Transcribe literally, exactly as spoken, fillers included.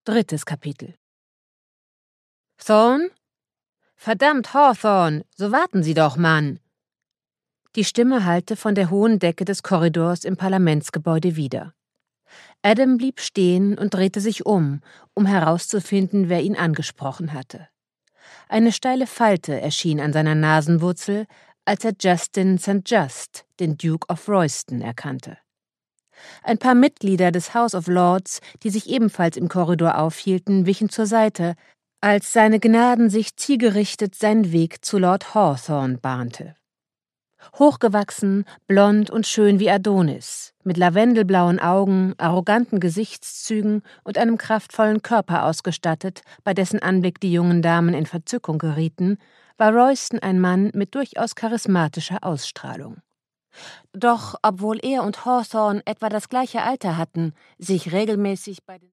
Drittes Kapitel. »Thorne? Verdammt, Hawthorne, so warten Sie doch, Mann!« Die Stimme hallte von der hohen Decke des Korridors im Parlamentsgebäude wider. Adam blieb stehen und drehte sich um, um herauszufinden, wer ihn angesprochen hatte. Eine steile Falte erschien an seiner Nasenwurzel, als er Justin Sankt Just, den Duke of Royston, erkannte. Ein paar Mitglieder des House of Lords, die sich ebenfalls im Korridor aufhielten, wichen zur Seite, als seine Gnaden sich zielgerichtet seinen Weg zu Lord Hawthorne bahnte. Hochgewachsen, blond und schön wie Adonis, mit lavendelblauen Augen, arroganten Gesichtszügen und einem kraftvollen Körper ausgestattet, bei dessen Anblick die jungen Damen in Verzückung gerieten, war Royston ein Mann mit durchaus charismatischer Ausstrahlung. Doch obwohl er und Hawthorne etwa das gleiche Alter hatten, sich regelmäßig bei den